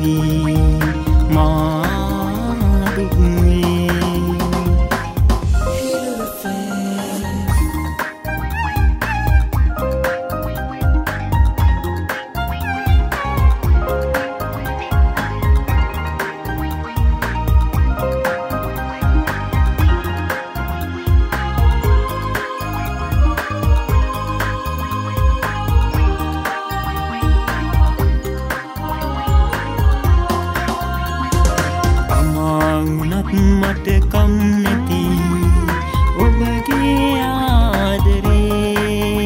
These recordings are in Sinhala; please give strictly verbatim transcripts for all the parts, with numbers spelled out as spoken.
මා දුක් වේ. මට කම් නැති ඔබගේ ආදරේ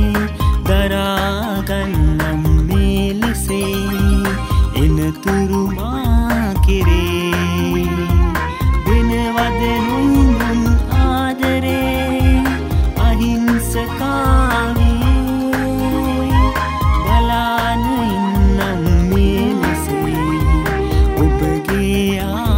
දරාගන්නම් මේ ලෙසේ එනතුරු මා කෙරේ වෙනවද නුඹන් ආදරේ අහිංසකාවේ බලාන ඉන්නම් මේ ලෙසේ ඔබගේ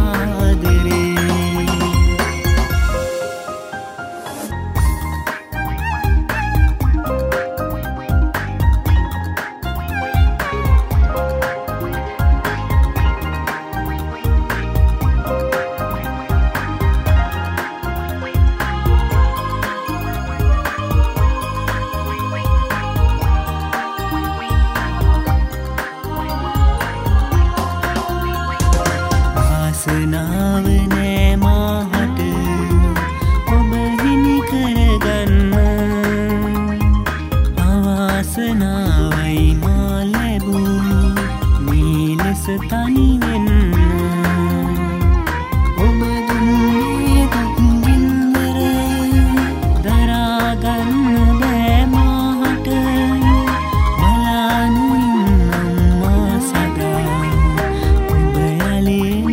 වාසනාව නෑ මාහට ඔබ හිමි කරගන්න අවාසනාවයි මා ලැබූ මේ ලෙස තනි වෙන්න ඔබ දුන්නේ දුක් ගින්දර දරාගන්න බෑ මාහට බලාන ඉන්නම් මා සදා ඔබ යලෙන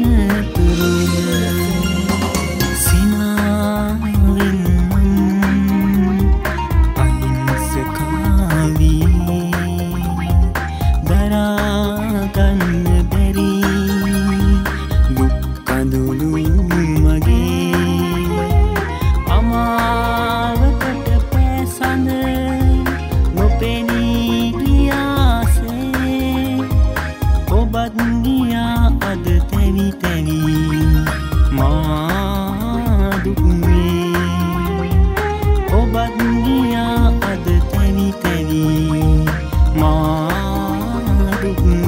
දරාගන්න බැරි දුක් කඳුළු මගේ අමාවකට පැසඳ නොපෙනී ගියාසේ ඔබත් ගියා අද තැවි තැවි මා දුක් වේ. ඔබත් ගියා අද තැවි තැවි මා දුක්